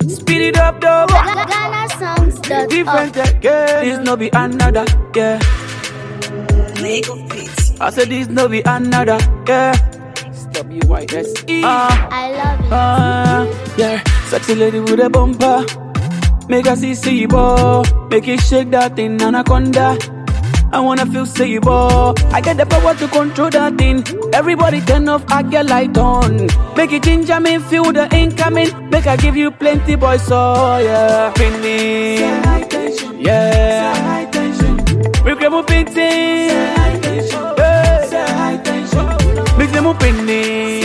Speed it up, though. GhanaSongs.org. Different, yeah. This no be another, yeah. Lego Beats. I said this no be another, yeah. WYSE. I love it. Yeah. Sexy lady with a bumper. Make her see ball. Make it shake that thing, anaconda. I wanna feel say ball. I get the power to control that thing. Everybody turn off, I get light on. Make it ginger me, feel the incoming. Make I give you plenty, boys, so yeah. Pinning, yeah. We can move pinning, make them move pinning.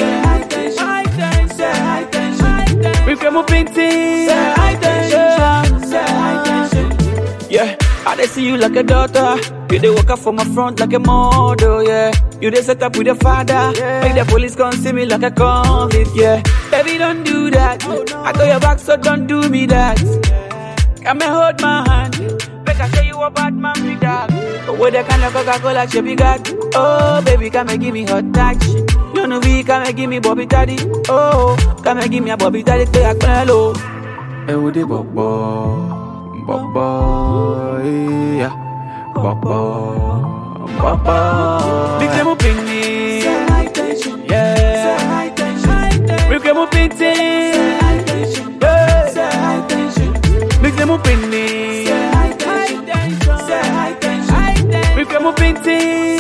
We can move pinning, yeah. I dey see you like a daughter. You dey walk up from my front like a model, yeah. You dey set up with your father, yeah. Make the police come see me like a convict, yeah. Baby, don't do that. I got your back, so don't do me that. Come and hold my hand. Make I show you a bad man with that. With the kind of Coca-Cola shape you got. Oh, baby, come and give me hot touch. You know we come and give me Bobby Daddy. Oh, come and give me a Bobby Daddy. Play a hello. Hey, with the Bobo. Baba, yeah, Baba, Baba. Big them up in me, yeah. Big them up in me, yeah. Big them up in me, big them up in me,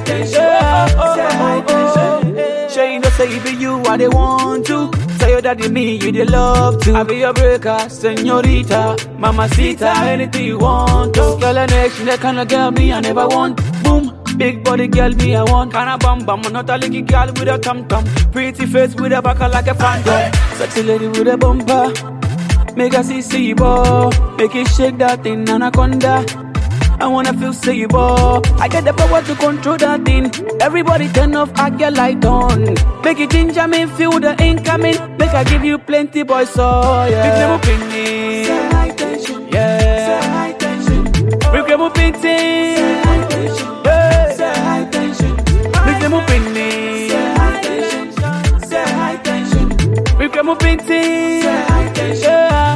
yeah. Sure you know say it be you what they want to. Tell your daddy me, you the love to. I be your breaker, señorita, mamacita, anything you want. Just girl and nation, that kind of girl me I never want. Boom, big body girl me I want. Kinda bam bam, not a licky girl with a tom tom. Pretty face with a back like a phantom. Sexy lady with a bumper. Make her see ball. Make it shake that thing, anaconda. I wanna feel say ball. I get the power to control that thing. Everybody turn off, I get light on. Make it ginger me, feel the incoming. Make I give you plenty, boys, so yeah. Big them up in me, yeah. Big them up in me, yeah. Big them up in me, big them up in me, yeah.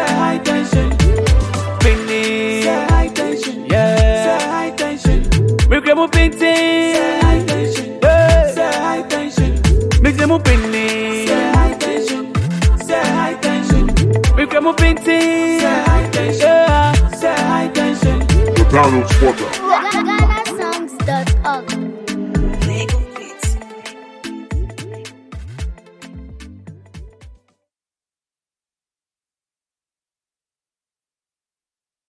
Make them up in me, yeah. Make them up in me, make them up in me, yeah. The Donald Spotter.